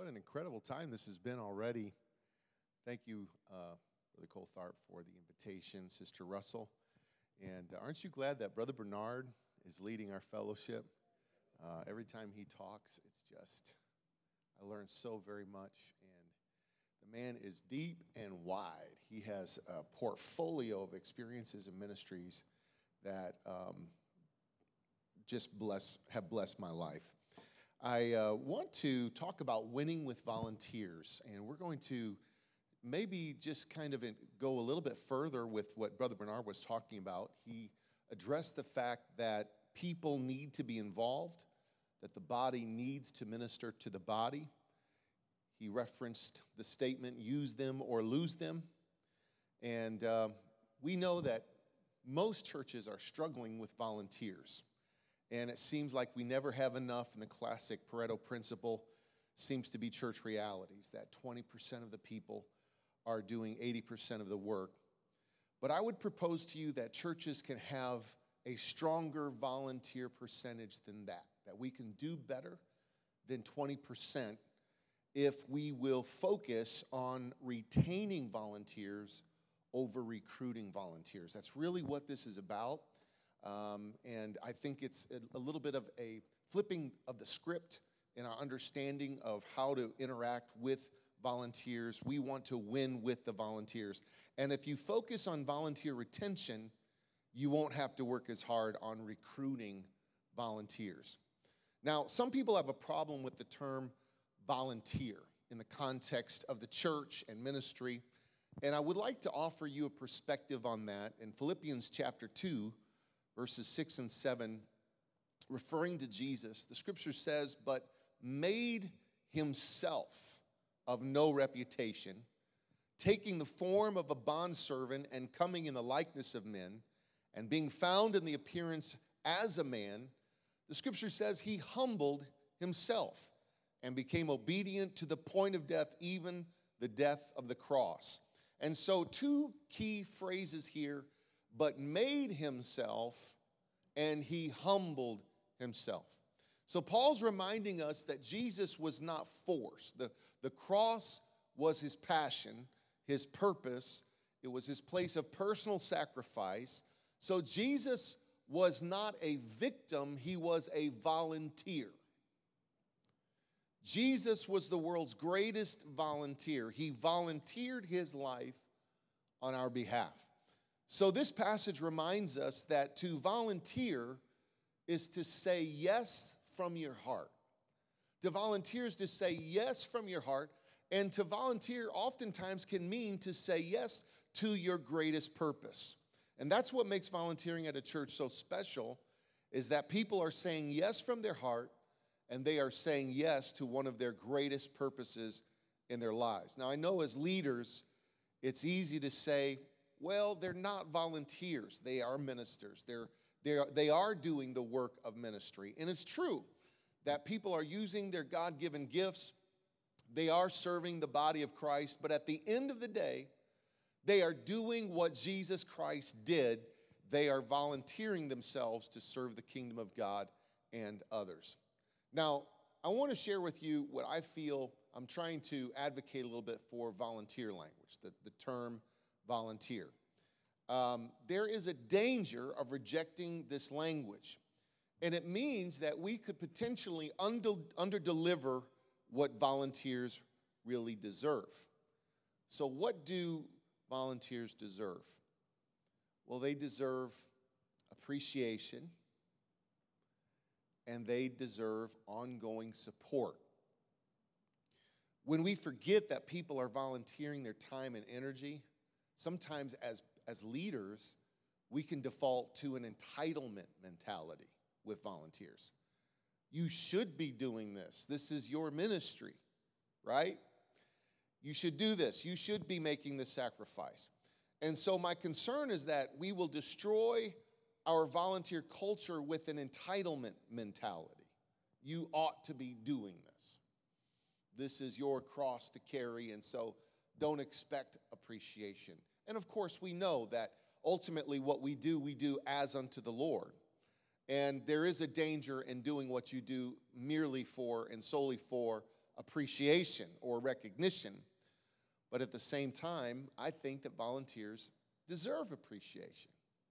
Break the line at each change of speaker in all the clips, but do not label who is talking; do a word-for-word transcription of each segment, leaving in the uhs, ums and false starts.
What an incredible time this has been already. Thank you, uh, Brother Coltharp, for the invitation, Sister Russell. And uh, aren't you glad that Brother Bernard is leading our fellowship? Uh, every time he talks, it's just, I learn so very much. And the man is deep and wide. He has a portfolio of experiences and ministries that um, just bless, have blessed my life. I uh, want to talk about winning with volunteers, and we're going to maybe just kind of in, go a little bit further with what Brother Bernard was talking about. He addressed the fact that people need to be involved, that the body needs to minister to the body. He referenced the statement, use them or lose them. And uh, we know that most churches are struggling with volunteers. And it seems like we never have enough, and the classic Pareto principle seems to be church realities, that twenty percent of the people are doing eighty percent of the work. But I would propose to you that churches can have a stronger volunteer percentage than that, that we can do better than twenty percent if we will focus on retaining volunteers over recruiting volunteers. That's really what this is about. Um, and I think it's a, a little bit of a flipping of the script in our understanding of how to interact with volunteers. We want to win with the volunteers. And if you focus on volunteer retention, you won't have to work as hard on recruiting volunteers. Now, some people have a problem with the term volunteer in the context of the church and ministry. And I would like to offer you a perspective on that in Philippians chapter two, verses six and seven, referring to Jesus. The scripture says, but made himself of no reputation, taking the form of a bondservant and coming in the likeness of men, and being found in the appearance as a man, the scripture says he humbled himself and became obedient to the point of death, even the death of the cross. And so two key phrases here, but made himself and he humbled himself. So Paul's reminding us that Jesus was not forced. The, the cross was his passion, his purpose. It was his place of personal sacrifice. So Jesus was not a victim, he was a volunteer. Jesus was the world's greatest volunteer. He volunteered his life on our behalf. So this passage reminds us that to volunteer is to say yes from your heart. To volunteer is to say yes from your heart, and to volunteer oftentimes can mean to say yes to your greatest purpose. And that's what makes volunteering at a church so special, is that people are saying yes from their heart, and they are saying yes to one of their greatest purposes in their lives. Now, I know as leaders, it's easy to say, well, they're not volunteers. They are ministers. They're, they're, they are doing the work of ministry. And it's true that people are using their God-given gifts. They are serving the body of Christ. But at the end of the day, they are doing what Jesus Christ did. They are volunteering themselves to serve the kingdom of God and others. Now, I want to share with you what I feel I'm trying to advocate a little bit for volunteer language, the, the term volunteer. Um, there is a danger of rejecting this language, and it means that we could potentially under, underdeliver what volunteers really deserve. So what do volunteers deserve? Well, they deserve appreciation, and they deserve ongoing support. When we forget that people are volunteering their time and energy, sometimes as, as leaders, we can default to an entitlement mentality with volunteers. You should be doing this. This is your ministry, right? You should do this. You should be making this sacrifice. And so my concern is that we will destroy our volunteer culture with an entitlement mentality. You ought to be doing this. This is your cross to carry, and so don't expect appreciation. And of course, we know that ultimately what we do, we do as unto the Lord. And there is a danger in doing what you do merely for and solely for appreciation or recognition. But at the same time, I think that volunteers deserve appreciation.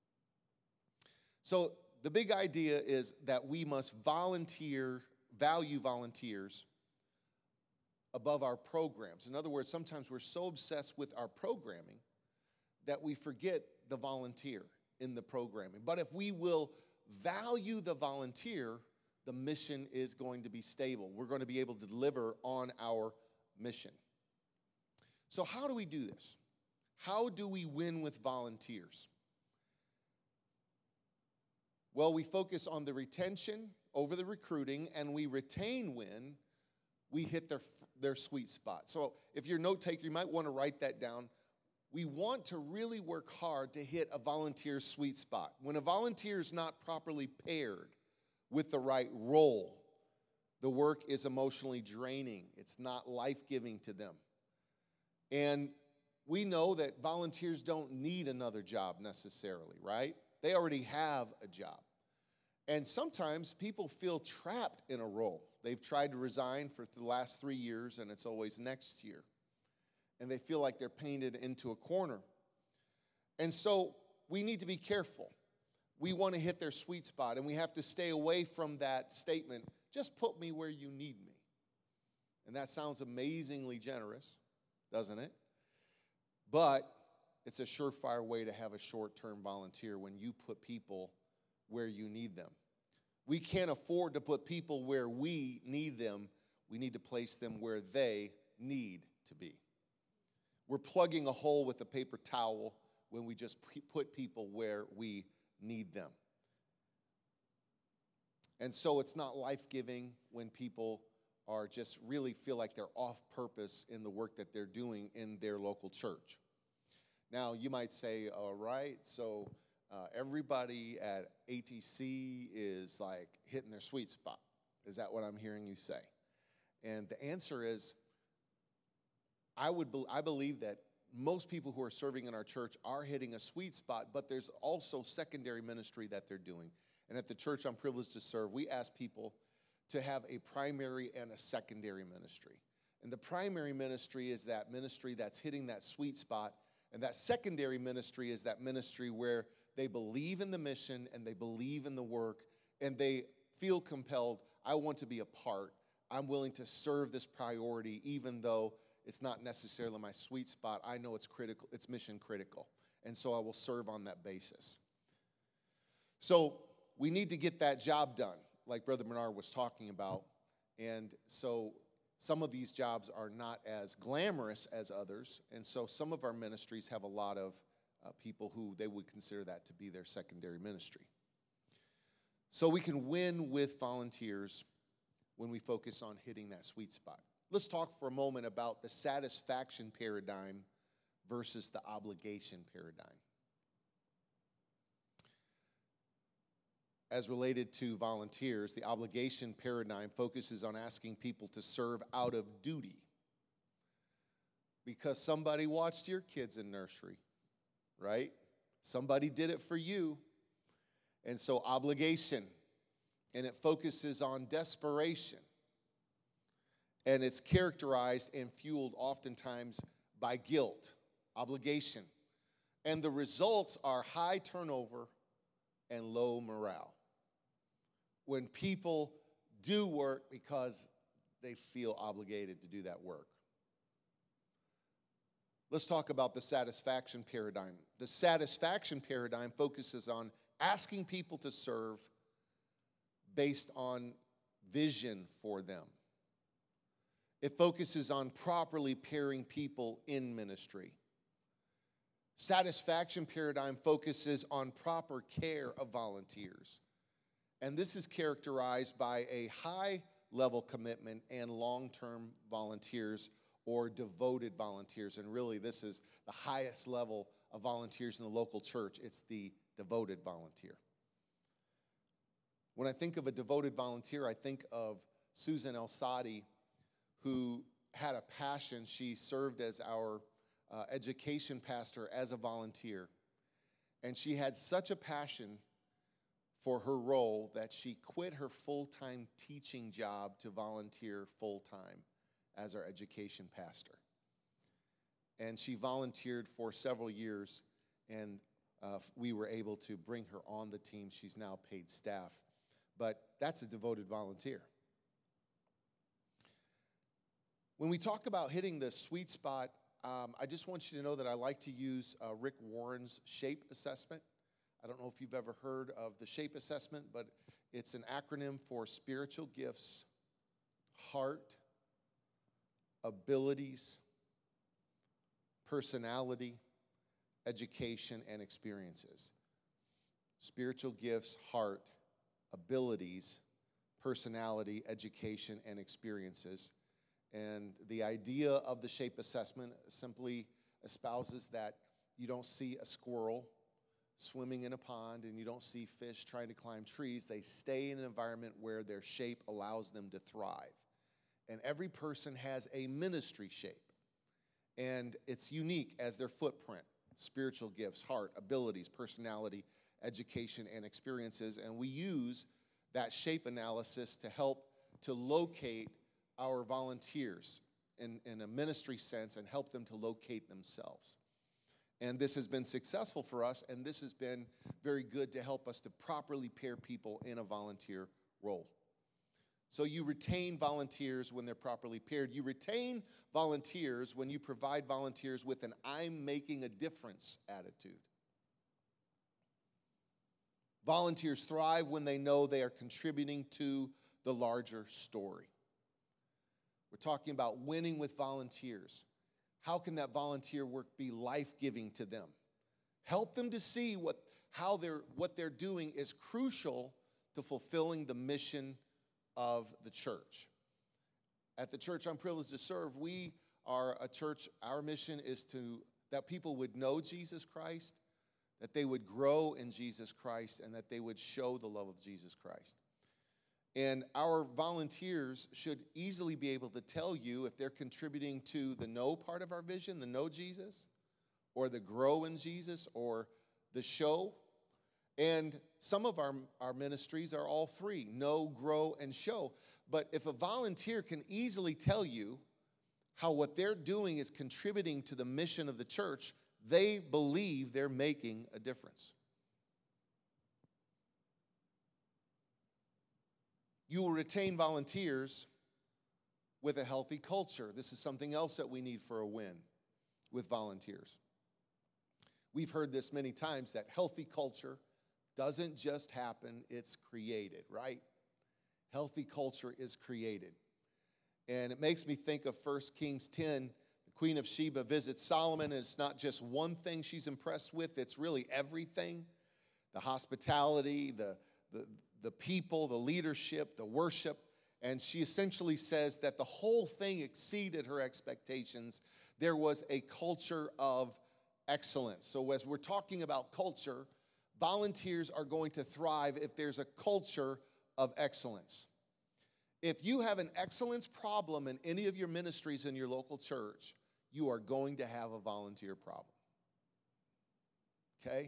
So the big idea is that we must volunteer, value volunteers above our programs. In other words, sometimes we're so obsessed with our programming that we forget the volunteer in the programming. But if we will value the volunteer, the mission is going to be stable. We're going to be able to deliver on our mission. So how do we do this? How do we win with volunteers? Well, we focus on the retention over the recruiting, and we retain when we hit their, their sweet spot. So if you're a note taker, you might want to write that down. We want to really work hard to hit a volunteer's sweet spot. When a volunteer is not properly paired with the right role, the work is emotionally draining. It's not life-giving to them. And we know that volunteers don't need another job necessarily, right? They already have a job. And sometimes people feel trapped in a role. They've tried to resign for the last three years, and it's always next year. And they feel like they're painted into a corner. And so we need to be careful. We want to hit their sweet spot, and we have to stay away from that statement, just put me where you need me. And that sounds amazingly generous, doesn't it? But it's a surefire way to have a short-term volunteer when you put people where you need them. We can't afford to put people where we need them. We need to place them where they need to be. We're plugging a hole with a paper towel when we just put people where we need them. And so it's not life-giving when people are just really feel like they're off purpose in the work that they're doing in their local church. Now, you might say, all right, so uh, everybody at A T C is like hitting their sweet spot. Is that what I'm hearing you say? And the answer is, I would be, I believe that most people who are serving in our church are hitting a sweet spot, but there's also secondary ministry that they're doing. And at the church I'm privileged to serve, we ask people to have a primary and a secondary ministry. And the primary ministry is that ministry that's hitting that sweet spot, and that secondary ministry is that ministry where they believe in the mission and they believe in the work, and they feel compelled, I want to be a part. I'm willing to serve this priority even though it's not necessarily my sweet spot. I know it's critical, it's mission critical. And so I will serve on that basis. So we need to get that job done, like Brother Bernard was talking about. And so some of these jobs are not as glamorous as others. And so some of our ministries have a lot of uh, people who they would consider that to be their secondary ministry. So we can win with volunteers when we focus on hitting that sweet spot. Let's talk for a moment about the satisfaction paradigm versus the obligation paradigm. As related to volunteers, the obligation paradigm focuses on asking people to serve out of duty because somebody watched your kids in nursery, right? Somebody did it for you. And so obligation, and it focuses on desperation. And it's characterized and fueled oftentimes by guilt, obligation. And the results are high turnover and low morale. When people do work because they feel obligated to do that work. Let's talk about the satisfaction paradigm. The satisfaction paradigm focuses on asking people to serve based on vision for them. It focuses on properly pairing people in ministry. Satisfaction paradigm focuses on proper care of volunteers. And this is characterized by a high level commitment and long-term volunteers or devoted volunteers. And really, this is the highest level of volunteers in the local church. It's the devoted volunteer. When I think of a devoted volunteer, I think of Susan El-Sadi, who had a passion. She served as our uh, education pastor as a volunteer. And she had such a passion for her role that she quit her full-time teaching job to volunteer full-time as our education pastor. And she volunteered for several years, and uh, we were able to bring her on the team. She's now paid staff. But that's a devoted volunteer. When we talk about hitting the sweet spot, um, I just want you to know that I like to use uh, Rick Warren's SHAPE assessment. I don't know if you've ever heard of the SHAPE assessment, but it's an acronym for spiritual gifts, heart, abilities, personality, education, and experiences. Spiritual gifts, heart, abilities, personality, education, and experiences. And the idea of the SHAPE assessment simply espouses that you don't see a squirrel swimming in a pond and you don't see fish trying to climb trees. They stay in an environment where their shape allows them to thrive. And every person has a ministry shape. And it's unique as their footprint, spiritual gifts, heart, abilities, personality, education, and experiences. And we use that shape analysis to help to locate our volunteers in, in a ministry sense and help them to locate themselves. And this has been successful for us, and this has been very good to help us to properly pair people in a volunteer role. So you retain volunteers when they're properly paired. You retain volunteers when you provide volunteers with an I'm making a difference attitude. Volunteers thrive when they know they are contributing to the larger story. We're talking about winning with volunteers. How can that volunteer work be life-giving to them? Help them to see what, how they're, what they're doing is crucial to fulfilling the mission of the church. At the church I'm privileged to serve, we are a church, our mission is to that people would know Jesus Christ, that they would grow in Jesus Christ, and that they would show the love of Jesus Christ. And our volunteers should easily be able to tell you if they're contributing to the know part of our vision, the know Jesus, or the grow in Jesus, or the show. And some of our, our ministries are all three, know, grow, and show. But if a volunteer can easily tell you how what they're doing is contributing to the mission of the church, they believe they're making a difference. You will retain volunteers with a healthy culture. This is something else that we need for a win with volunteers. We've heard this many times, that healthy culture doesn't just happen, it's created, right? Healthy culture is created. And it makes me think of First Kings ten. The Queen of Sheba visits Solomon, and it's not just one thing she's impressed with, it's really everything. The hospitality, the, the, the people, the leadership, the worship. And she essentially says that the whole thing exceeded her expectations. There was a culture of excellence. So as we're talking about culture, volunteers are going to thrive if there's a culture of excellence. If you have an excellence problem in any of your ministries in your local church, you are going to have a volunteer problem. Okay?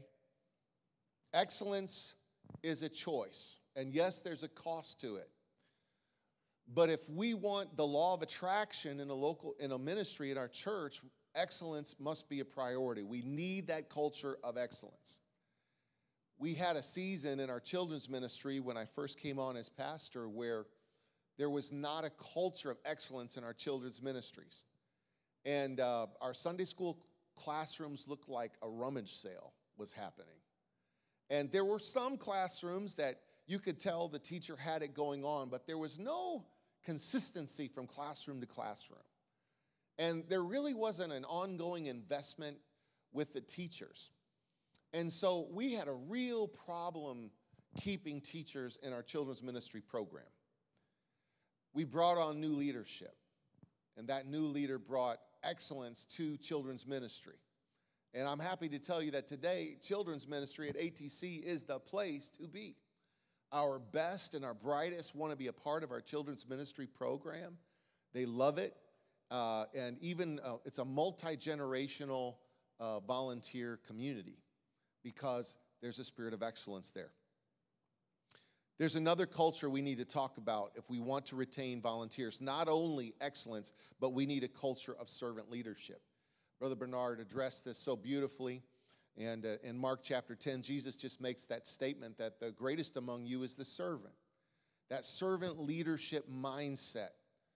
Excellence is a choice. And yes, there's a cost to it. But if we want the law of attraction in a local, in a ministry, in our church, excellence must be a priority. We need that culture of excellence. We had a season in our children's ministry when I first came on as pastor where there was not a culture of excellence in our children's ministries. And uh, our Sunday school classrooms looked like a rummage sale was happening. And there were some classrooms that you could tell the teacher had it going on, but there was no consistency from classroom to classroom. And there really wasn't an ongoing investment with the teachers. And so we had a real problem keeping teachers in our children's ministry program. We brought on new leadership, and that new leader brought excellence to children's ministry. And I'm happy to tell you that today, children's ministry at A T C is the place to be. Our best and our brightest want to be a part of our children's ministry program. They love it. Uh, and even uh, it's a multi-generational uh, volunteer community because there's a spirit of excellence there. There's another culture we need to talk about if we want to retain volunteers. Not only excellence, but we need a culture of servant leadership. Brother Bernard addressed this so beautifully. And uh, in Mark chapter ten, Jesus just makes that statement that the greatest among you is the servant. That servant leadership mindset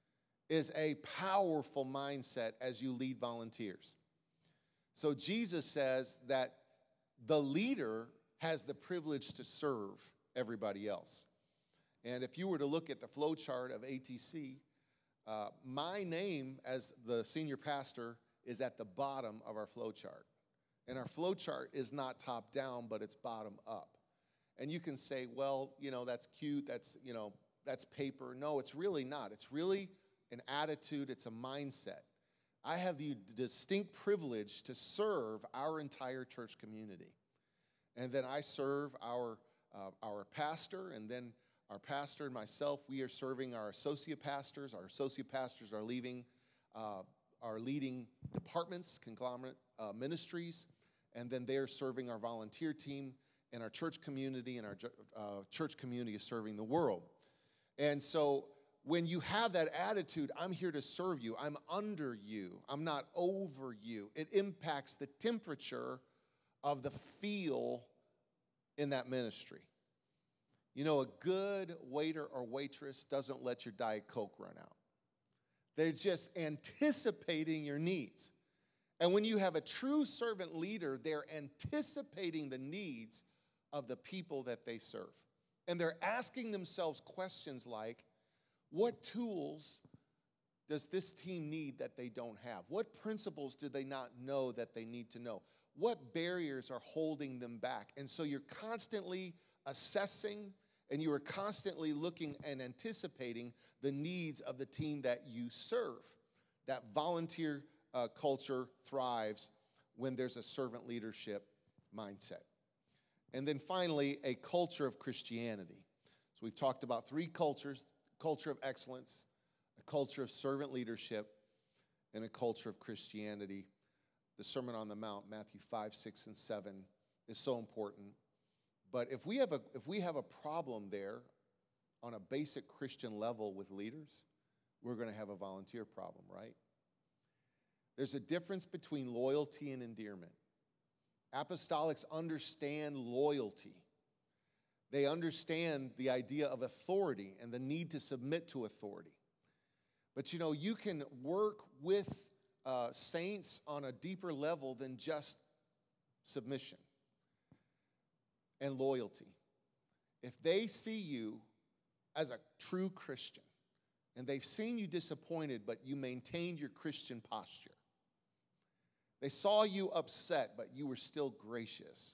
is a powerful mindset as you lead volunteers. So Jesus says that the leader has the privilege to serve everybody else. And if you were to look at the flow chart of A T C, uh, my name as the senior pastor is at the bottom of our flow chart. And our flow chart is not top down, but it's bottom up. And you can say, well, you know, that's cute, that's, you know, that's paper. No, it's really not. It's really an attitude, it's a mindset. I have the distinct privilege to serve our entire church community. And then I serve our, uh, our pastor, and then our pastor and myself, we are serving our associate pastors. Our associate pastors are leaving, uh, are leading departments, conglomerate uh, ministries, and then they are serving our volunteer team and our church community, and our uh, church community is serving the world. And so when you have that attitude, I'm here to serve you, I'm under you, I'm not over you, it impacts the temperature of the feel in that ministry. You know, a good waiter or waitress doesn't let your Diet Coke run out. They're just anticipating your needs. And when you have a true servant leader, they're anticipating the needs of the people that they serve. And they're asking themselves questions like, what tools does this team need that they don't have? What principles do they not know that they need to know? What barriers are holding them back? And so you're constantly assessing, and you are constantly looking and anticipating the needs of the team that you serve. That volunteer uh, culture thrives when there's a servant leadership mindset. And then finally, a culture of Christianity. So we've talked about three cultures: culture of excellence, a culture of servant leadership, and a culture of Christianity. The Sermon on the Mount, Matthew five, six, and seven, is so important. But if we have a if we have a problem there on a basic Christian level with leaders, we're going to have a volunteer problem, right? There's a difference between loyalty and endearment. Apostolics understand loyalty. They understand the idea of authority and the need to submit to authority. But you know, you can work with uh, saints on a deeper level than just submission and loyalty. If they see you as a true Christian and they've seen you disappointed, but you maintained your Christian posture, they saw you upset, but you were still gracious,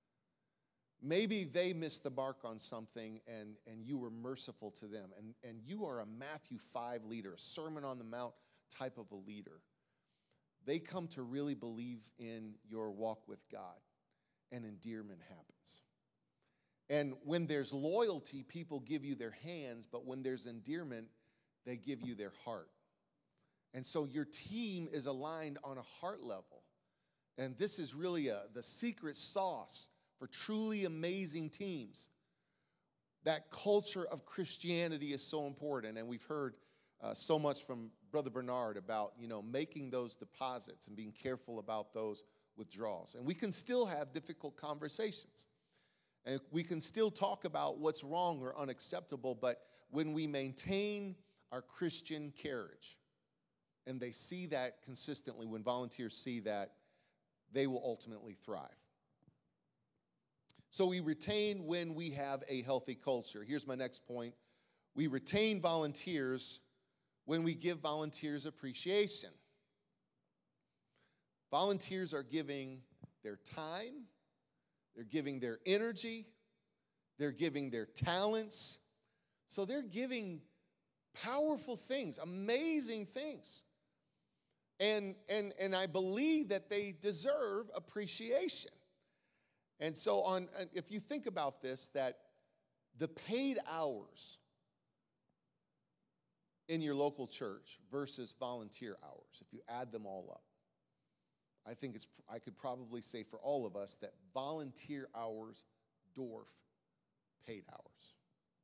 maybe they missed the mark on something and, and you were merciful to them, and, and you are a Matthew five leader, a Sermon on the Mount type of a leader. They come to really believe in your walk with God, and endearment happens. And when there's loyalty, people give you their hands, but when there's endearment, they give you their heart. And so your team is aligned on a heart level. And this is really a, the secret sauce for truly amazing teams. That culture of Christianity is so important. And we've heard uh, so much from Brother Bernard about, you know, making those deposits and being careful about those withdrawals. And we can still have difficult conversations. And we can still talk about what's wrong or unacceptable, but when we maintain our Christian carriage, and they see that consistently, when volunteers see that, they will ultimately thrive. So we retain when we have a healthy culture. Here's my next point. We retain volunteers when we give volunteers appreciation. Volunteers are giving their time, they're giving their energy, they're giving their talents. So they're giving powerful things, amazing things. And, and, and I believe that they deserve appreciation. And so on, if you think about this, that the paid hours in your local church versus volunteer hours, if you add them all up, I think it's, I could probably say for all of us that volunteer hours dwarf paid hours.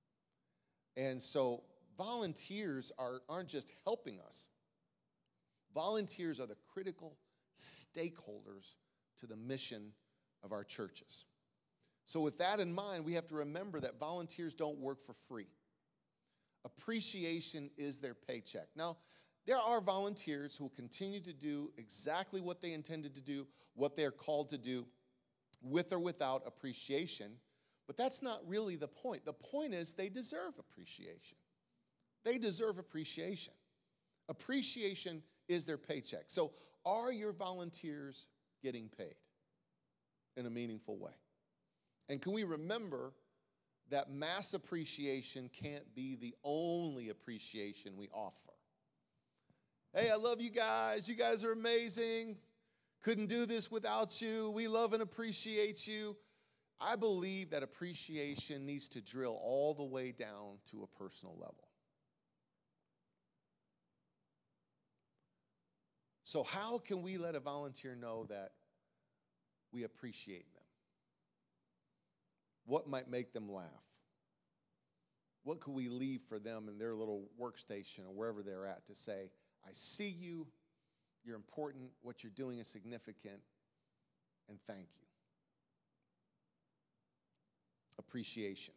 And so volunteers are, aren't just helping us. Volunteers are the critical stakeholders to the mission of our churches. So with that in mind, we have to remember that volunteers don't work for free. Appreciation is their paycheck. Now, there are volunteers who will continue to do exactly what they intended to do, what they're called to do, with or without appreciation. But that's not really the point. The point is they deserve appreciation. They deserve appreciation. Appreciation is their paycheck. So are your volunteers getting paid in a meaningful way? And can we remember that mass appreciation can't be the only appreciation we offer? Hey, I love you guys. You guys are amazing. Couldn't do this without you. We love and appreciate you. I believe that appreciation needs to drill all the way down to a personal level. So how can we let a volunteer know that we appreciate them? What might make them laugh? What could we leave for them in their little workstation or wherever they're at to say, I see you, you're important, what you're doing is significant, and thank you. Appreciation.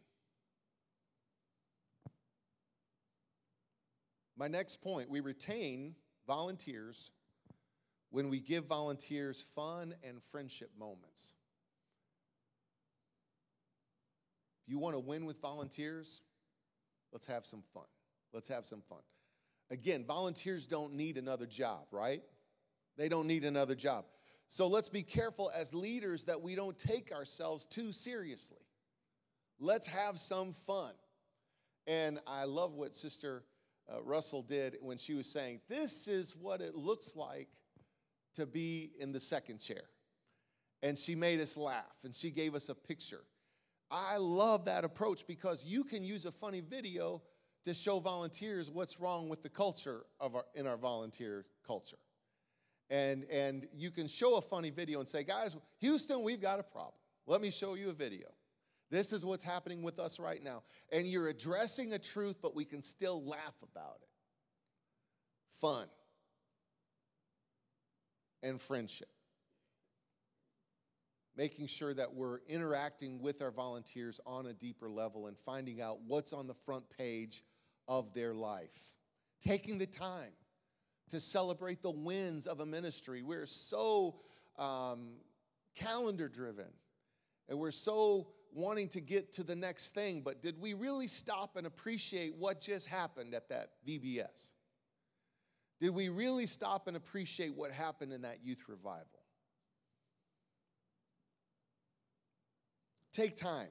My next point, we retain volunteers when we give volunteers fun and friendship moments. If you want to win with volunteers, let's have some fun. Let's have some fun. Again, volunteers don't need another job, right? They don't need another job. So let's be careful as leaders that we don't take ourselves too seriously. Let's have some fun. And I love what Sister uh, Russell did when she was saying, this is what it looks like to be in the second chair. And she made us laugh, and she gave us a picture. I love that approach because you can use a funny video to show volunteers what's wrong with the culture of our, in our volunteer culture. And, and you can show a funny video and say, guys, Houston, we've got a problem. Let me show you a video. This is what's happening with us right now. And you're addressing a truth, but we can still laugh about it. Fun and friendship. Making sure that we're interacting with our volunteers on a deeper level and finding out what's on the front page of their life. Taking the time to celebrate the wins of a ministry. We're so um, calendar driven, and we're so wanting to get to the next thing, but did we really stop and appreciate what just happened at that V B S? Did we really stop and appreciate what happened in that youth revival? Take time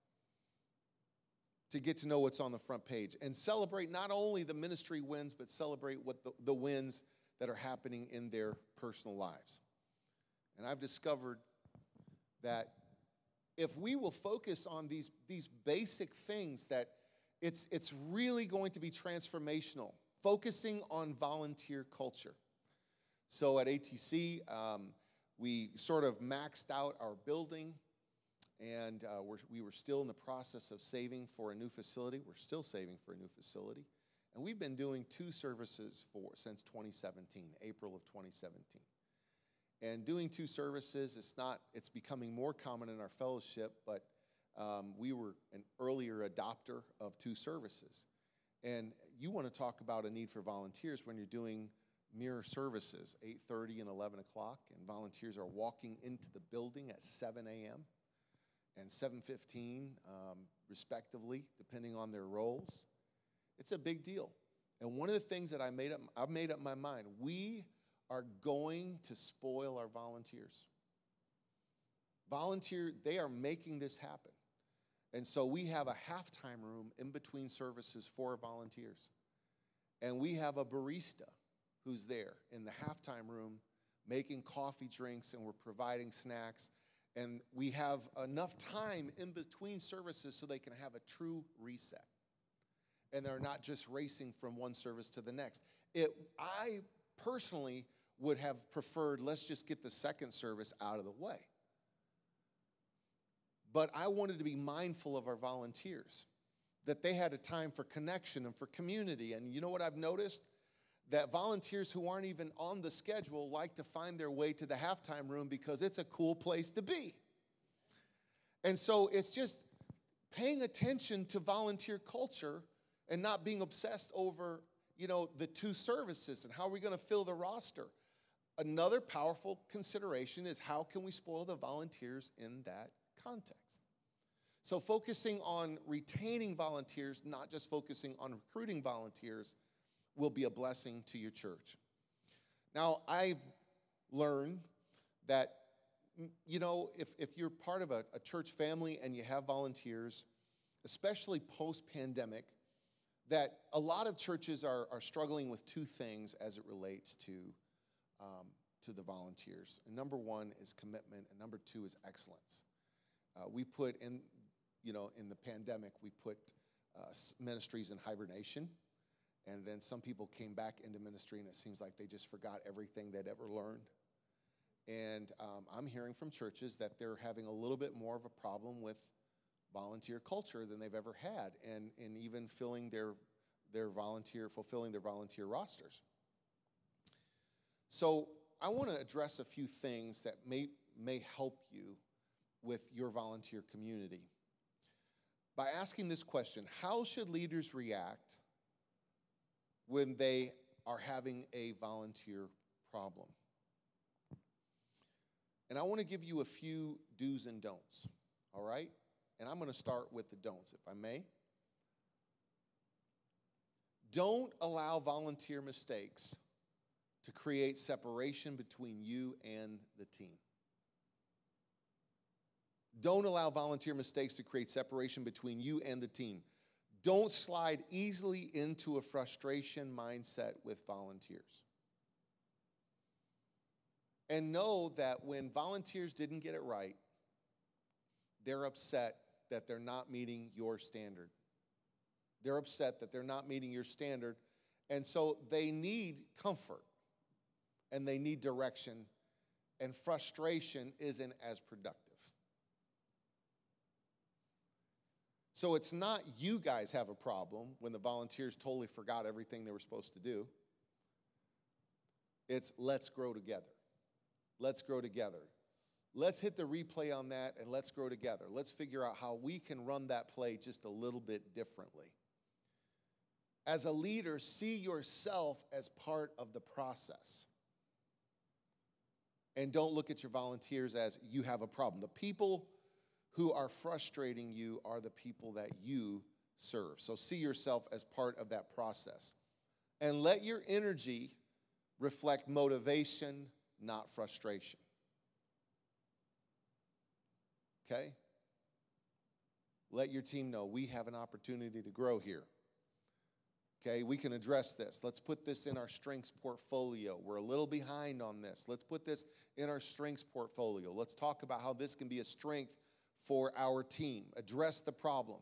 to get to know what's on the front page and celebrate not only the ministry wins, but celebrate what the, the wins that are happening in their personal lives. And I've discovered that if we will focus on these, these basic things, that it's, it's really going to be transformational, focusing on volunteer culture. So at A T C, um, we sort of maxed out our building. And uh, we're, we were still in the process of saving for a new facility. We're still saving for a new facility. And we've been doing two services for since twenty seventeen, April of twenty seventeen. And doing two services, it's not, it's becoming more common in our fellowship, but um, we were an earlier adopter of two services. And you want to talk about a need for volunteers when you're doing mirror services, eight thirty and eleven o'clock, and volunteers are walking into the building at seven a.m. and seven fifteen, um, respectively, depending on their roles. It's a big deal. And one of the things that I made up, I've made up my mind, we are going to spoil our volunteers. Volunteer, they are making this happen. And so we have a halftime room in between services for volunteers. And we have a barista who's there in the halftime room making coffee drinks, and we're providing snacks. And we have enough time in between services so they can have a true reset. And they're not just racing from one service to the next. It, I personally would have preferred, let's just get the second service out of the way. But I wanted to be mindful of our volunteers. that they had a time for connection and for community. And you know what I've noticed? That volunteers who aren't even on the schedule like to find their way to the halftime room because it's a cool place to be. And so it's just paying attention to volunteer culture and not being obsessed over, you know, the two services and how are we going to fill the roster. Another powerful consideration is how can we spoil the volunteers in that context? So focusing on retaining volunteers, not just focusing on recruiting volunteers, will be a blessing to your church. Now, I've learned that, you know, if, if you're part of a, a church family and you have volunteers, especially post-pandemic, that a lot of churches are, are struggling with two things as it relates to, um, to the volunteers. And number one is commitment, and number two is excellence. Uh, we put in, you know, in the pandemic, we put uh, ministries in hibernation. And then some people came back into ministry, and it seems like they just forgot everything they'd ever learned. And um, I'm hearing from churches that they're having a little bit more of a problem with volunteer culture than they've ever had, and, and even filling their, their volunteer, fulfilling their volunteer rosters. So I want to address a few things that may, may help you with your volunteer community by asking this question: how should leaders react when they are having a volunteer problem? And I want to give you a few do's and don'ts, all right? And I'm going to start with the don'ts, if I may. Don't allow volunteer mistakes to create separation between you and the team. Don't allow volunteer mistakes to create separation between you and the team. Don't slide easily into a frustration mindset with volunteers. And know that when volunteers didn't get it right, they're upset that they're not meeting your standard. They're upset that they're not meeting your standard, and so they need comfort, and they need direction, and frustration isn't as productive. So it's not you guys have a problem when the volunteers totally forgot everything they were supposed to do. It's let's grow together. Let's grow together. Let's hit the replay on that and let's grow together. Let's figure out how we can run that play just a little bit differently. As a leader, see yourself as part of the process. And don't look at your volunteers as you have a problem. The people who are frustrating you are the people that you serve. So see yourself as part of that process. And let your energy reflect motivation, not frustration. Okay? Let your team know we have an opportunity to grow here. Okay, we can address this. Let's put this in our strengths portfolio. We're a little behind on this. Let's put this in our strengths portfolio. Let's talk about how this can be a strength for our team. Address the problem.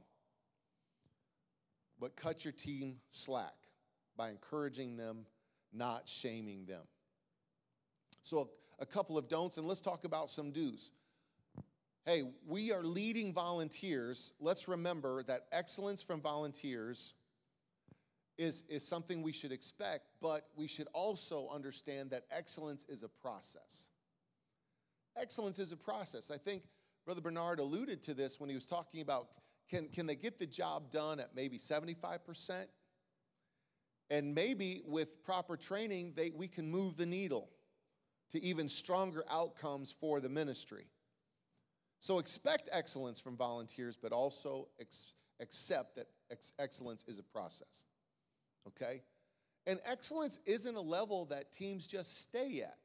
But cut your team slack by encouraging them, not shaming them. So a, a couple of don'ts, and let's talk about some do's. Hey, we are leading volunteers. Let's remember that excellence from volunteers is, is something we should expect, but we should also understand that excellence is a process. Excellence is a process. I think Brother Bernard alluded to this when he was talking about can, can they get the job done at maybe seventy-five percent? And maybe with proper training, they, we can move the needle to even stronger outcomes for the ministry. So expect excellence from volunteers, but also ex- accept that ex- excellence is a process. Okay? And excellence isn't a level that teams just stay at.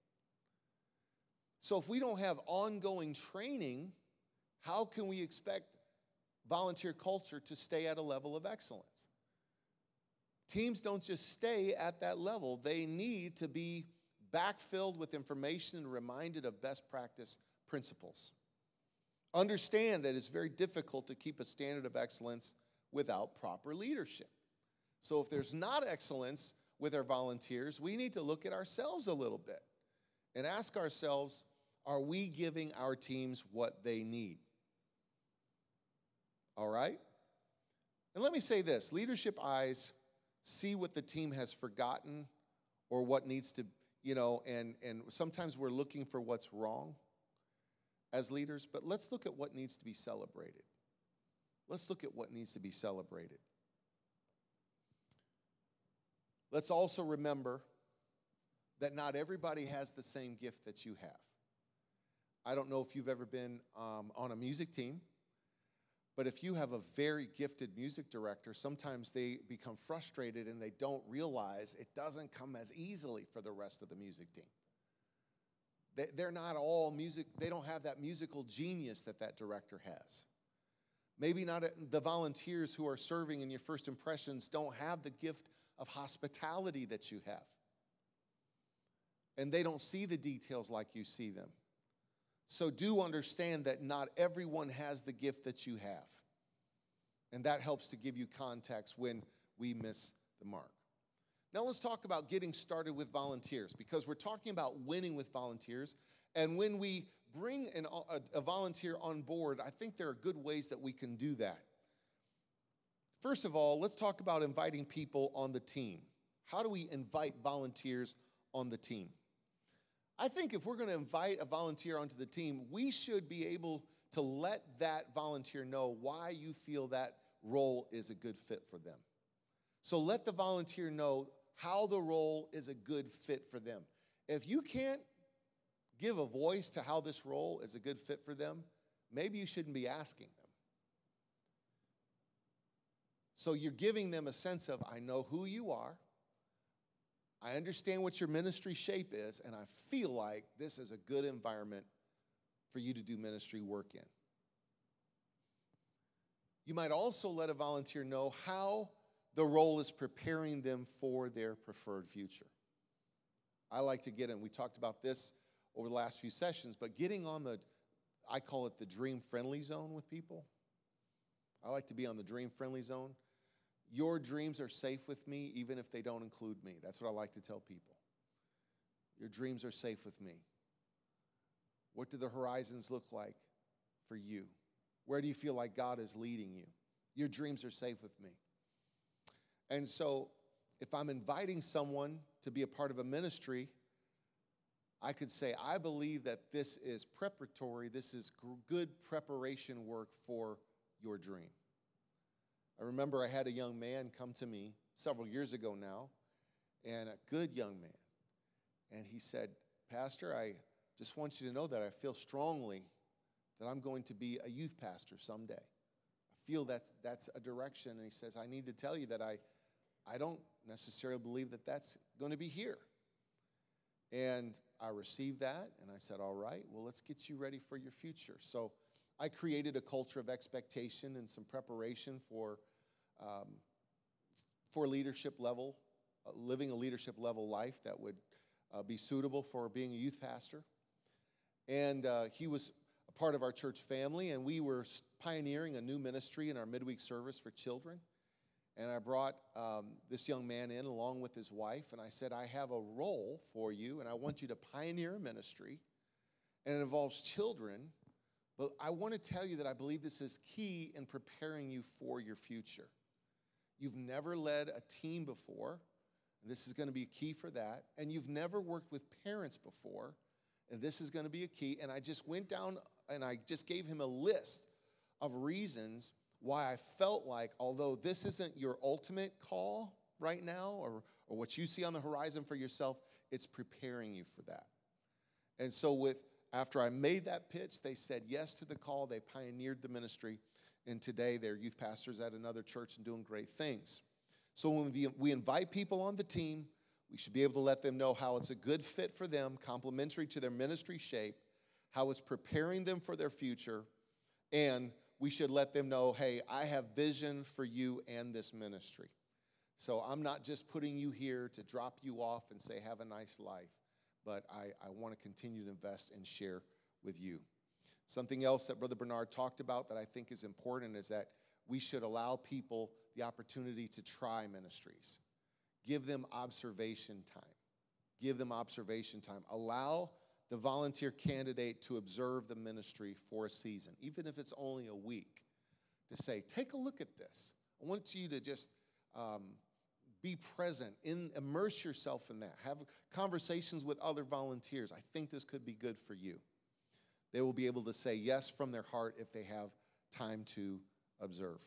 So if we don't have ongoing training, how can we expect volunteer culture to stay at a level of excellence? Teams don't just stay at that level. They need to be backfilled with information and reminded of best practice principles. Understand that it's very difficult to keep a standard of excellence without proper leadership. So if there's not excellence with our volunteers, we need to look at ourselves a little bit and ask ourselves, are we giving our teams what they need? All right? And let me say this, leadership eyes see what the team has forgotten or what needs to, you know, and, and sometimes we're looking for what's wrong as leaders, but let's look at what needs to be celebrated. Let's look at what needs to be celebrated. Let's also remember that not everybody has the same gift that you have. I don't know if you've ever been um, on a music team, but if you have a very gifted music director, sometimes they become frustrated and they don't realize it doesn't come as easily for the rest of the music team. They, they're not all music, they don't have that musical genius that that director has. Maybe not the volunteers who are serving in your first impressions don't have the gift of hospitality that you have. And they don't see the details like you see them. So do understand that not everyone has the gift that you have. And that helps to give you context when we miss the mark. Now let's talk about getting started with volunteers, because we're talking about winning with volunteers. And when we bring an, a, a volunteer on board, I think there are good ways that we can do that. First of all, let's talk about inviting people on the team. How do we invite volunteers on the team? I think if we're going to invite a volunteer onto the team, we should be able to let that volunteer know why you feel that role is a good fit for them. So let the volunteer know how the role is a good fit for them. If you can't give a voice to how this role is a good fit for them, maybe you shouldn't be asking them. So you're giving them a sense of, I know who you are, I understand what your ministry shape is, and I feel like this is a good environment for you to do ministry work in. You might also let a volunteer know how the role is preparing them for their preferred future. I like to get in, we talked about this over the last few sessions, but getting on the, I call it the dream-friendly zone with people. I like to be on the dream-friendly zone. Your dreams are safe with me, even if they don't include me. That's what I like to tell people. Your dreams are safe with me. What do the horizons look like for you? Where do you feel like God is leading you? Your dreams are safe with me. And so if I'm inviting someone to be a part of a ministry, I could say, I believe that this is preparatory, this is good preparation work for your dream. I remember I had a young man come to me several years ago now, and a good young man. And he said, Pastor, I just want you to know that I feel strongly that I'm going to be a youth pastor someday. I feel that that's a direction. And he says, I need to tell you that I, I don't necessarily believe that that's going to be here. And I received that, and I said, all right, well, let's get you ready for your future. So I created a culture of expectation and some preparation for, um, for leadership level, uh, living a leadership level life that would uh, be suitable for being a youth pastor. And uh, he was a part of our church family, and we were pioneering a new ministry in our midweek service for children. And I brought um, this young man in along with his wife, and I said, I have a role for you, and I want you to pioneer a ministry, and it involves children. But I want to tell you that I believe this is key in preparing you for your future. You've never led a team before, and this is going to be a key for that. And you've never worked with parents before, and this is going to be a key. And I just went down and I just gave him a list of reasons why I felt like, although this isn't your ultimate call right now, or, or what you see on the horizon for yourself, it's preparing you for that. And so with After I made that pitch, they said yes to the call. They pioneered the ministry. And today they're youth pastors at another church and doing great things. So when we, we invite people on the team, we should be able to let them know how it's a good fit for them, complementary to their ministry shape, how it's preparing them for their future, and we should let them know, hey, I have vision for you and this ministry. So I'm not just putting you here to drop you off and say, have a nice life. But I, I want to continue to invest and share with you. Something else that Brother Bernard talked about that I think is important is that we should allow people the opportunity to try ministries. Give them observation time. Give them observation time. Allow the volunteer candidate to observe the ministry for a season, even if it's only a week, to say, take a look at this. I want you to just um, be present, in, immerse yourself in that. Have conversations with other volunteers. I think this could be good for you. They will be able to say yes from their heart if they have time to observe.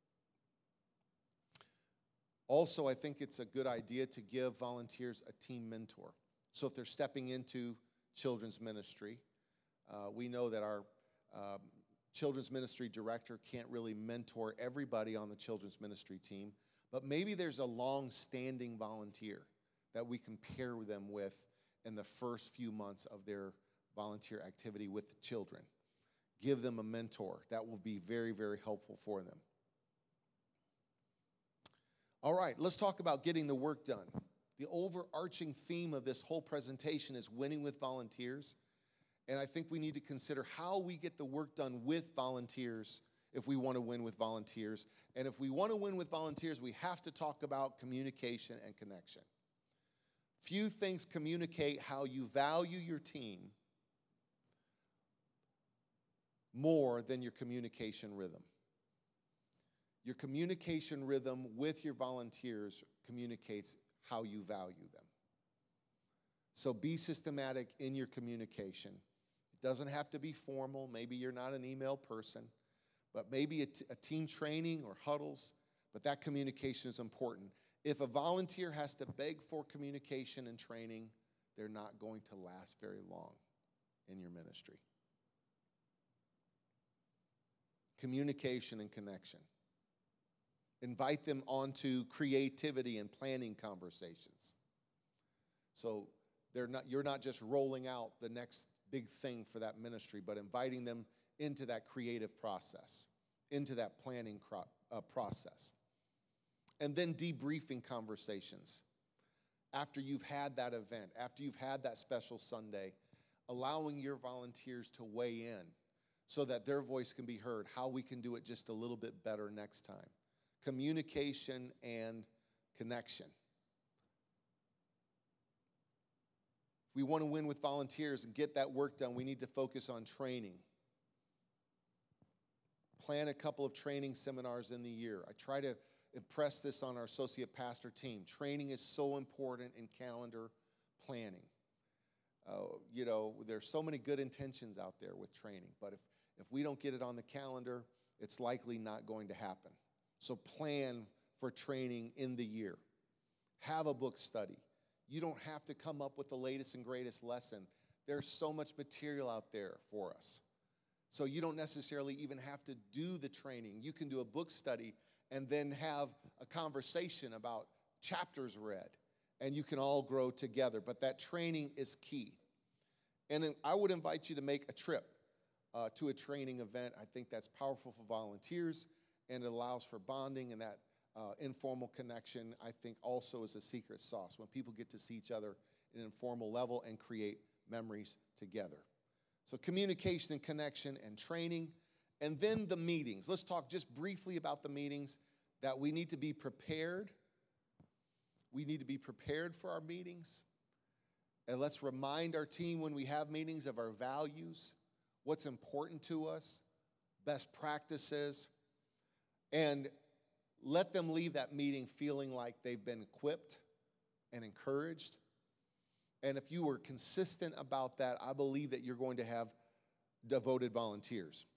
Also, I think it's a good idea to give volunteers a team mentor. So if they're stepping into children's ministry, uh, we know that our um, children's ministry director can't really mentor everybody on the children's ministry team, but maybe there's a long-standing volunteer that we can pair them with in the first few months of their volunteer activity with the children. Give them a mentor. That will be very, very helpful for them. All right, let's talk about getting the work done. The overarching theme of this whole presentation is winning with volunteers. And I think we need to consider how we get the work done with volunteers if we want to win with volunteers. And if we want to win with volunteers, we have to talk about communication and connection. Few things communicate how you value your team more than your communication rhythm. Your communication rhythm with your volunteers communicates how you value them. So be systematic in your communication. It doesn't have to be formal. Maybe you're not an email person, but maybe a, t- a team training or huddles, but that communication is important. If a volunteer has to beg for communication and training, they're not going to last very long in your ministry. Communication and connection. Invite them onto creativity and planning conversations. So they're not, you're not just rolling out the next big thing for that ministry, but inviting them into that creative process, into that planning cro- uh, process. And then debriefing conversations. After you've had that event, after you've had that special Sunday, allowing your volunteers to weigh in so that their voice can be heard, how we can do it just a little bit better next time. Communication and connection. If we want to win with volunteers and get that work done, we need to focus on training. Plan a couple of training seminars in the year. I try to impress this on our associate pastor team. Training is so important in calendar planning. Uh, you know, there's so many good intentions out there with training, but if, if we don't get it on the calendar, it's likely not going to happen. So plan for training in the year. Have a book study. You don't have to come up with the latest and greatest lesson. There's so much material out there for us. So you don't necessarily even have to do the training. You can do a book study and then have a conversation about chapters read, and you can all grow together. But that training is key. And I would invite you to make a trip uh, to a training event. I think that's powerful for volunteers, and it allows for bonding, and that uh, informal connection, I think, also is a secret sauce when people get to see each other at an informal level and create memories together. So communication and connection and training, and then the meetings. Let's talk just briefly about the meetings, that we need to be prepared. We need to be prepared for our meetings. And let's remind our team when we have meetings of our values, what's important to us, best practices, and let them leave that meeting feeling like they've been equipped and encouraged. And if you were consistent about that, I believe that you're going to have devoted volunteers.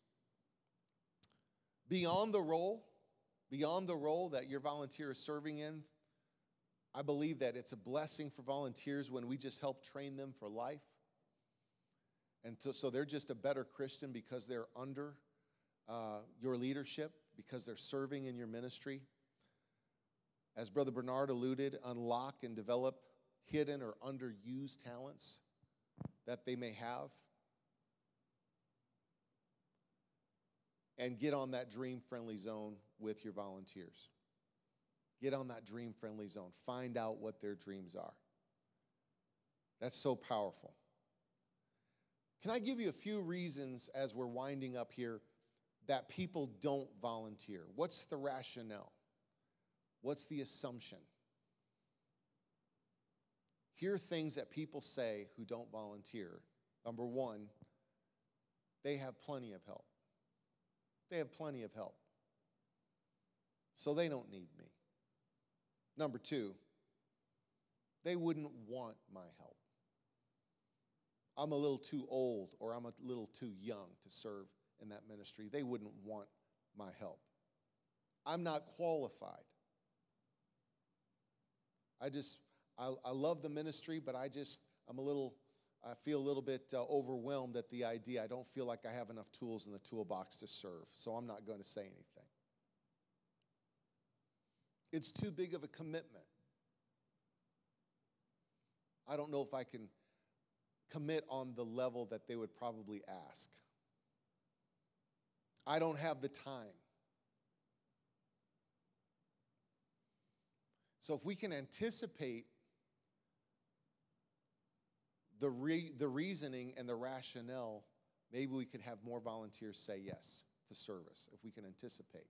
Beyond the role, beyond the role that your volunteer is serving in, I believe that it's a blessing for volunteers when we just help train them for life. And to, so they're just a better Christian because they're under uh, your leadership, because they're serving in your ministry. As Brother Bernard alluded, unlock and develop hidden or underused talents that they may have. And get on that dream-friendly zone with your volunteers. Get on that dream-friendly zone. Find out what their dreams are. That's so powerful. Can I give you a few reasons as we're winding up here that people don't volunteer? What's the rationale? What's the assumption? Here are things that people say who don't volunteer. Number one, they have plenty of help. They have plenty of help. so they don't need me. Number two, they wouldn't want my help. I'm a little too old or I'm a little too young to serve in that ministry. They wouldn't want my help. I'm not qualified. I just, I, I love the ministry, but I just, I'm a little, I feel a little bit uh, overwhelmed at the idea. I don't feel like I have enough tools in the toolbox to serve, so I'm not going to say anything. It's too big of a commitment. I don't know if I can commit on the level that they would probably ask. I don't have the time. So if we can anticipate the re- the reasoning and the rationale, maybe we could have more volunteers say yes to service, if we can anticipate.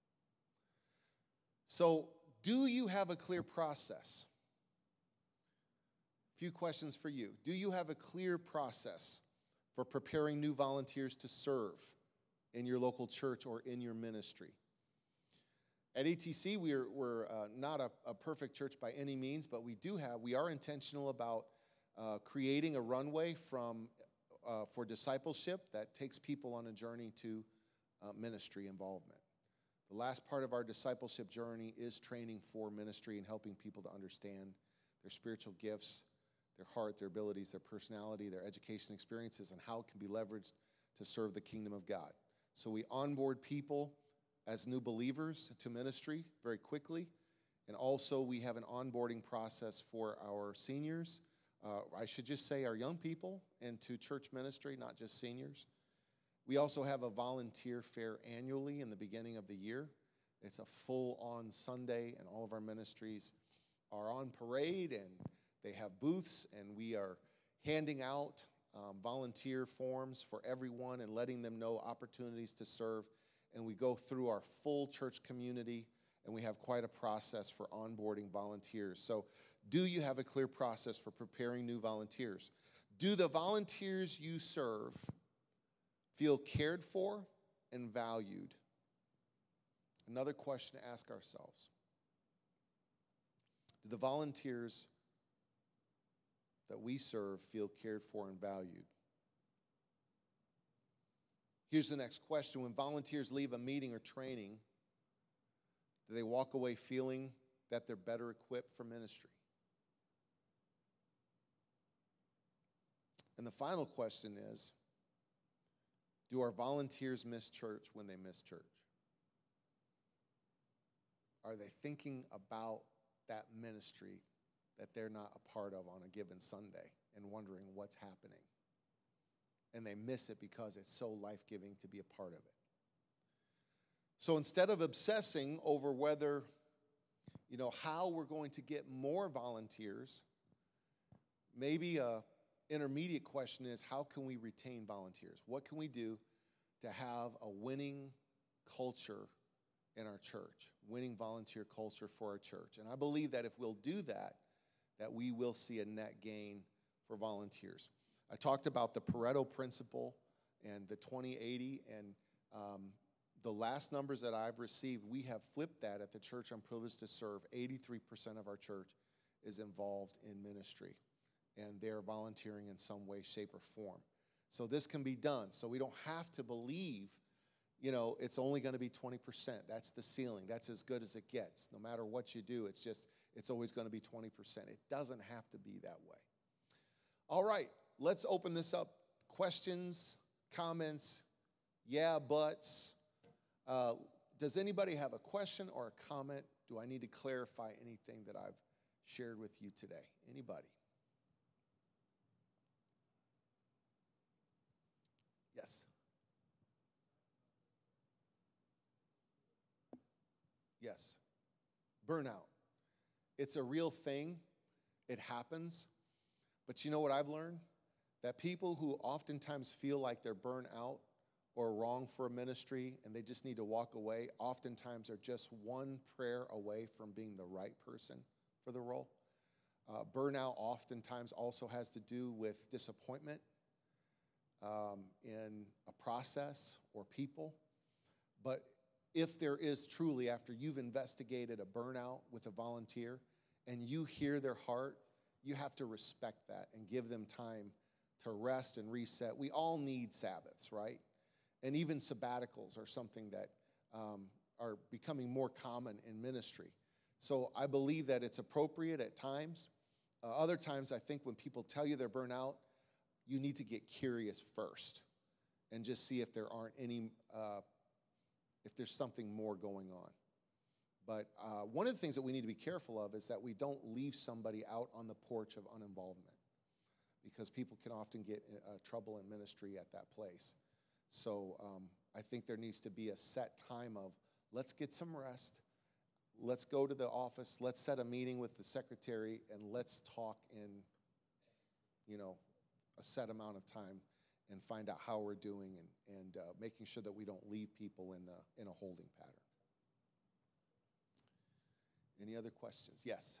So, do you have a clear process? A few questions for you. Do you have a clear process for preparing new volunteers to serve in your local church or in your ministry? At A T C, we're, we're uh, not a, a perfect church by any means, but we do have, we are intentional about uh, creating a runway from, uh, for discipleship that takes people on a journey to uh, ministry involvement. The last part of our discipleship journey is training for ministry and helping people to understand their spiritual gifts, their heart, their abilities, their personality, their education experiences, and how it can be leveraged to serve the kingdom of God. So we onboard people as new believers to ministry very quickly, and also we have an onboarding process for our seniors. Uh, I should just say our young people into church ministry, not just seniors. We also have a volunteer fair annually in the beginning of the year. It's a full-on Sunday, and all of our ministries are on parade, and they have booths, and we are handing out um, volunteer forms for everyone and letting them know opportunities to serve. And we go through our full church community, and we have quite a process for onboarding volunteers. So do you have a clear process for preparing new volunteers? Do the volunteers you serve feel cared for and valued? Another question to ask ourselves. Do the volunteers that we serve feel cared for and valued? Here's the next question. When volunteers leave a meeting or training, do they walk away feeling that they're better equipped for ministry? And the final question is, do our volunteers miss church when they miss church? Are they thinking about that ministry that they're not a part of on a given Sunday and wondering what's happening? And they miss it because it's so life-giving to be a part of it. So instead of obsessing over whether, you know, how we're going to get more volunteers, maybe a intermediate question is, how can we retain volunteers? What can we do to have a winning culture in our church, winning volunteer culture for our church? And I believe that if we'll do that, that we will see a net gain for volunteers. I talked about the Pareto principle and the twenty eighty, and um, the last numbers that I've received, we have flipped that at the church I'm privileged to serve. eighty-three percent of our church is involved in ministry, and they're volunteering in some way, shape, or form. So this can be done. So we don't have to believe, you know, it's only going to be twenty percent. That's the ceiling. That's as good as it gets. No matter what you do, it's just, it's always going to be twenty percent. It doesn't have to be that way. All right, let's open this up. Questions, comments, yeah, buts. Uh, does anybody have a question or a comment? Do I need to clarify anything that I've shared with you today? Anybody? Yes. Yes. Burnout. It's a real thing. It happens. But you know what I've learned? That people who oftentimes feel like they're burnt out or wrong for a ministry and they just need to walk away, oftentimes are just one prayer away from being the right person for the role. Uh, burnout oftentimes also has to do with disappointment um, in a process or people. But if there is truly, after you've investigated a burnout with a volunteer and you hear their heart, you have to respect that and give them time to rest and reset. We all need Sabbaths, right? And even sabbaticals are something that um, are becoming more common in ministry. So I believe that it's appropriate at times. Uh, other times, I think when people tell you they're burnt out, you need to get curious first and just see if there aren't any, uh, if there's something more going on. But uh, one of the things that we need to be careful of is that we don't leave somebody out on the porch of uninvolvement, because people can often get uh, trouble in ministry at that place. So um, I think there needs to be a set time of, let's get some rest, let's go to the office, let's set a meeting with the secretary, and let's talk in, you know, a set amount of time and find out how we're doing, and, and uh, making sure that we don't leave people in, the, in a holding pattern. Any other questions? Yes.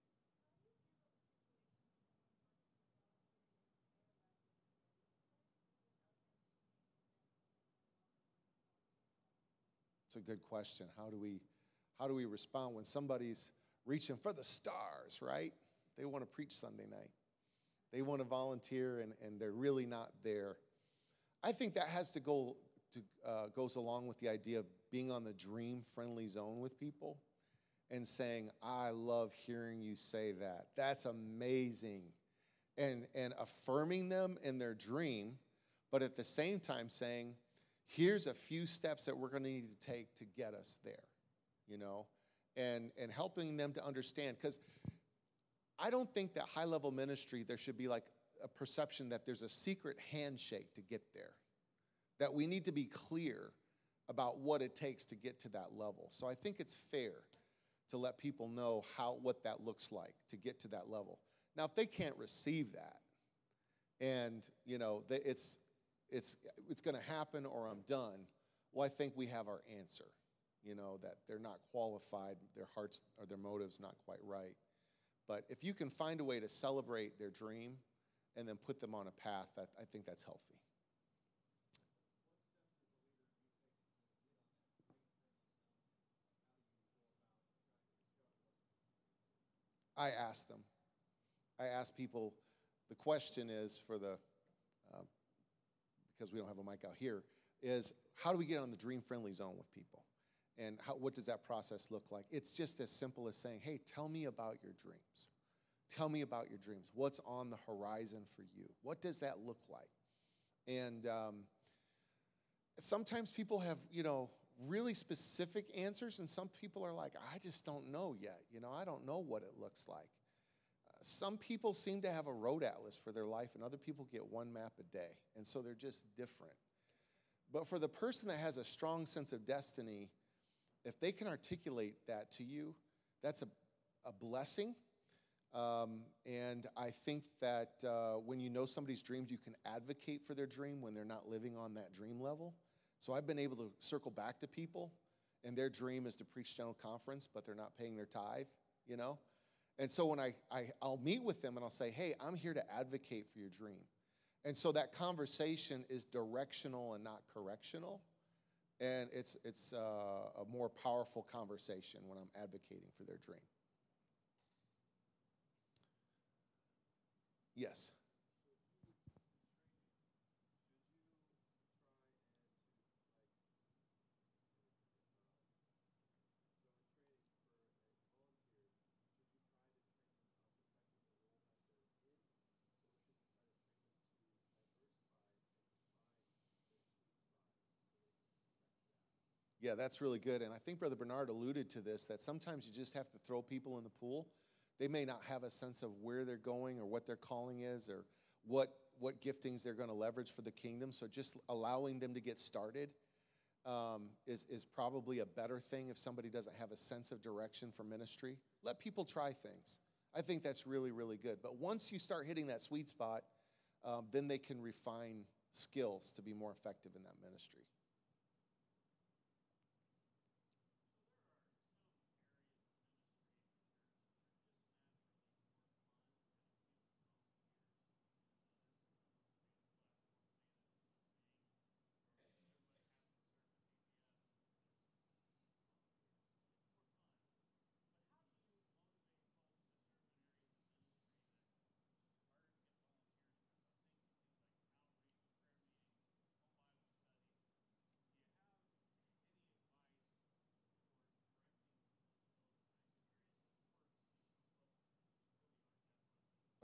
It's a good question. How do we, how do we respond when somebody's reaching for the stars, right? They want to preach Sunday night. They want to volunteer, and, and they're really not there. I think that has to go to uh, goes along with the idea of being on the dream-friendly zone with people and saying, I love hearing you say that. That's amazing. And, and affirming them in their dream, but at the same time saying, here's a few steps that we're going to need to take to get us there, you know, and, and helping them to understand. Because I don't think that high-level ministry, there should be like a perception that there's a secret handshake to get there, that we need to be clear about what it takes to get to that level. So I think it's fair to let people know how what that looks like to get to that level. Now, if they can't receive that, and you know they, it's it's it's going to happen or I'm done, well, I think we have our answer. You know, that they're not qualified, their hearts or their motives not quite right. But if you can find a way to celebrate their dream and then put them on a path, that I think that's healthy. I ask them. I ask people, the question is for the, uh, because we don't have a mic out here, is how do we get on the dream-friendly zone with people? And how, what does that process look like? It's just as simple as saying, hey, tell me about your dreams. Tell me about your dreams. What's on the horizon for you? What does that look like? And um, sometimes people have, you know, really specific answers, and some people are like, I just don't know yet. You know, I don't know what it looks like. Uh, some people seem to have a road atlas for their life, and other people get one map a day, and so they're just different. But for the person that has a strong sense of destiny, if they can articulate that to you, that's a, a blessing. Um, and I think that uh, when you know somebody's dreams, you can advocate for their dream when they're not living on that dream level. So I've been able to circle back to people, and their dream is to preach General Conference, but they're not paying their tithe, you know? And so when I, I, I'll meet with them and I'll say, hey, I'm here to advocate for your dream. And so that conversation is directional and not correctional. And it's, it's uh, a more powerful conversation when I'm advocating for their dream. Yes. Yeah, that's really good. And I think Brother Bernard alluded to this, that sometimes you just have to throw people in the pool. They may not have a sense of where they're going or what their calling is or what, what giftings they're going to leverage for the kingdom. So just allowing them to get started um, is, is probably a better thing if somebody doesn't have a sense of direction for ministry. Let people try things. I think that's really, really good. But once you start hitting that sweet spot, um, then they can refine skills to be more effective in that ministry.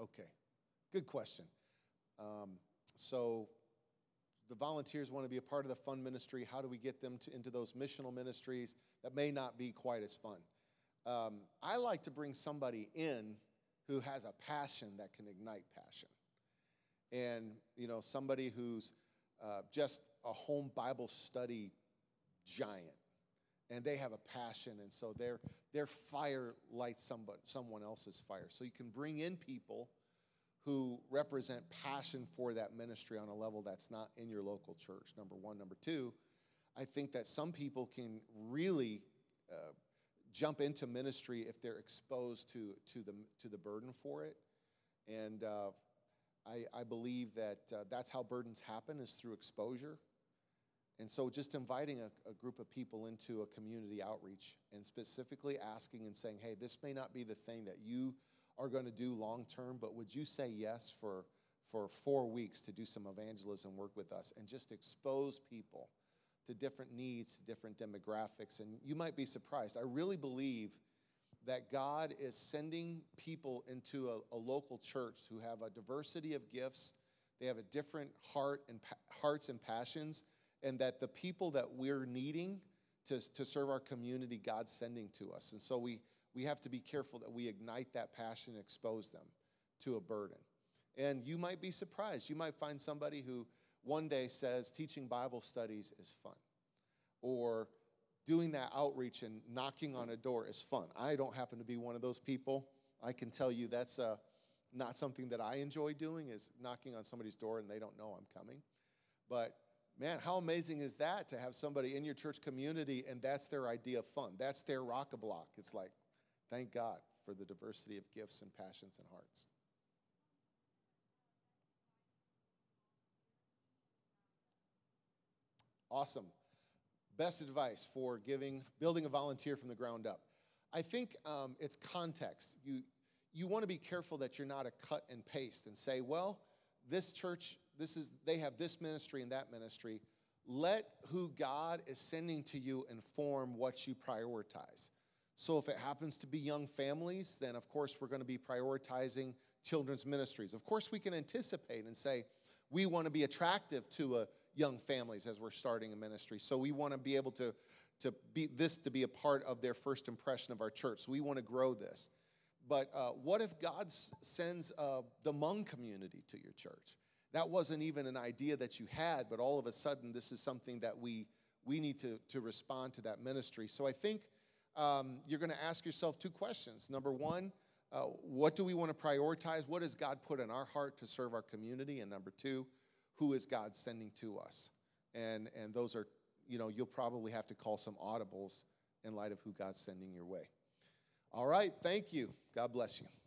Okay, good question. Um, so the volunteers want to be a part of the fun ministry. How do we get them to, into those missional ministries that may not be quite as fun? Um, I like to bring somebody in who has a passion that can ignite passion. And, you know, somebody who's uh, just a home Bible study giant. And they have a passion, and so their, their fire lights somebody, someone else's fire. So you can bring in people who represent passion for that ministry on a level that's not in your local church, number one. Number two, I think that some people can really uh, jump into ministry if they're exposed to, to, the, to the burden for it. And uh, I, I believe that uh, that's how burdens happen, is through exposure. And so just inviting a, a group of people into a community outreach and specifically asking and saying, hey, this may not be the thing that you are going to do long term, but would you say yes for, for four weeks to do some evangelism work with us and just expose people to different needs, to different demographics? And you might be surprised. I really believe that God is sending people into a, a local church who have a diversity of gifts. They have a different heart and pa- hearts and passions, and that the people that we're needing to, to serve our community, God's sending to us. And so we, we have to be careful that we ignite that passion and expose them to a burden. And you might be surprised. You might find somebody who one day says teaching Bible studies is fun, or doing that outreach and knocking on a door is fun. I don't happen to be one of those people. I can tell you that's uh, not something that I enjoy doing, is knocking on somebody's door and they don't know I'm coming. But man, how amazing is that to have somebody in your church community and that's their idea of fun. That's their rock-a-block. It's like, thank God for the diversity of gifts and passions and hearts. Awesome. Best advice for giving, building a volunteer from the ground up. I think um, it's context. You, you want to be careful that you're not a cut and paste and say, well, this church, this is, they have this ministry and that ministry. Let who God is sending to you inform what you prioritize. So if it happens to be young families, then of course we're going to be prioritizing children's ministries. Of course we can anticipate and say, we want to be attractive to a young families as we're starting a ministry. So we want to be able to, to be this to be a part of their first impression of our church. So we want to grow this. But uh, what if God s- sends uh, the Hmong community to your church? That wasn't even an idea that you had, but all of a sudden this is something that we we need to, to respond to that ministry. So I think um, you're going to ask yourself two questions. Number one, uh, what do we want to prioritize? What has God put in our heart to serve our community? And number two, who is God sending to us? And and those are, you know, you'll probably have to call some audibles in light of who God's sending your way. All right, thank you. God bless you.